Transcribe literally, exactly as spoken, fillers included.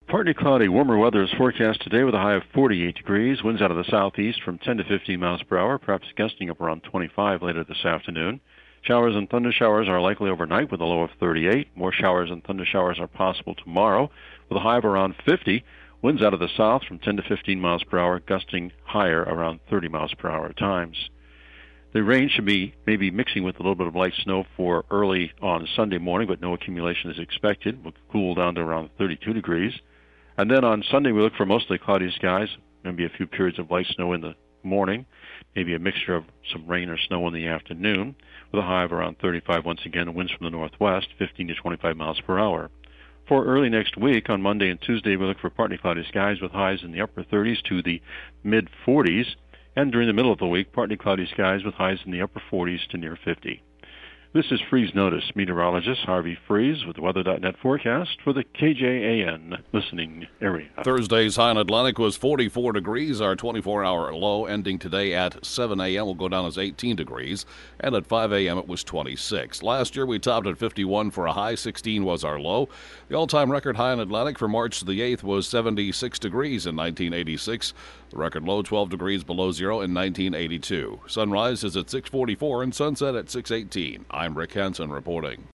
Partly cloudy, warmer weather is forecast today with a high of forty-eight degrees. Winds out of the southeast from ten to fifteen miles per hour, perhaps gusting up around twenty-five later this afternoon. Showers and thunder showers are likely overnight with a low of thirty-eight. More showers and thunder showers are possible tomorrow with a high of around fifty. Winds out of the south from ten to fifteen miles per hour, gusting higher around thirty miles per hour at times. The rain should be maybe mixing with a little bit of light snow for early on Sunday morning, but no accumulation is expected. We'll cool down to around thirty-two degrees. And then on Sunday, we look for mostly cloudy skies, maybe a few periods of light snow in the morning, maybe a mixture of some rain or snow in the afternoon, with a high of around thirty-five once again, winds from the northwest, fifteen to twenty-five miles per hour. For early next week, on Monday and Tuesday, we look for partly cloudy skies with highs in the upper thirties to the mid-forties, and during the middle of the week, partly cloudy skies with highs in the upper forties to near fifty. This is Freeze Notice. Meteorologist Harvey Freeze with the weather dot net forecast for the K J A N listening area. Thursday's high in Atlantic was forty-four degrees. Our twenty-four hour low ending today at seven a.m. will go down as eighteen degrees, and at five a.m. it was twenty-six. Last year we topped at fifty-one for a high. sixteen was our low. The all-time record high in Atlantic for March the eighth was seventy-six degrees in nineteen eighty-six. The record low twelve degrees below zero in nineteen eighty-two. Sunrise is at six forty-four and sunset at six eighteen. I'm Rick Hansen reporting.